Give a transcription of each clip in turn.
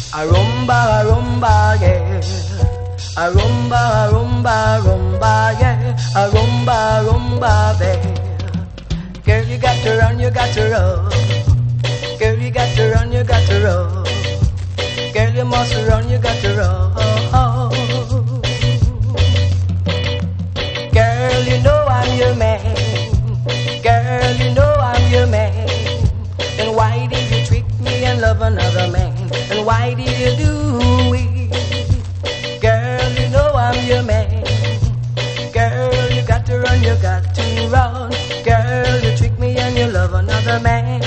A rumba, yeah. A rumba, yeah. A rumba, babe. Girl, you got to run, you got to roll. Girl, you got to run, you got to roll. Girl, you must run, you got to roll. Girl, you know I'm your man. Girl, you know I'm your man. Then why did you trick me and love another man? And why did you do it? Girl, you know I'm your man. Girl, you got to run, you got to run. Girl, you trick me and you love another man.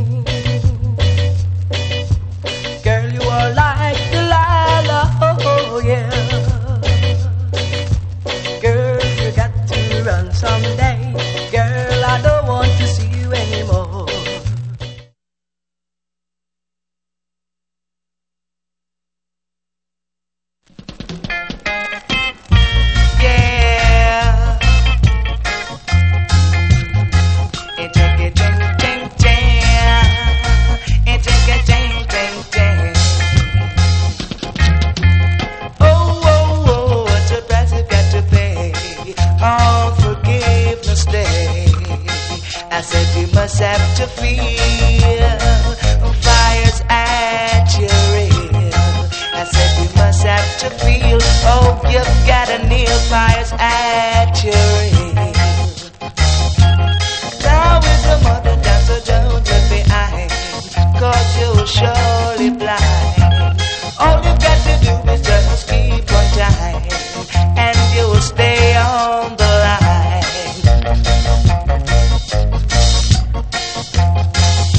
Girl, you are like Delilah, oh yeah. Girl, you got to run someday. Girl, I don't want to see you anymore. I said you must have to feel fires at your rear. I said you must have to feel, oh, you've got to kneel fires at your rear. Now is the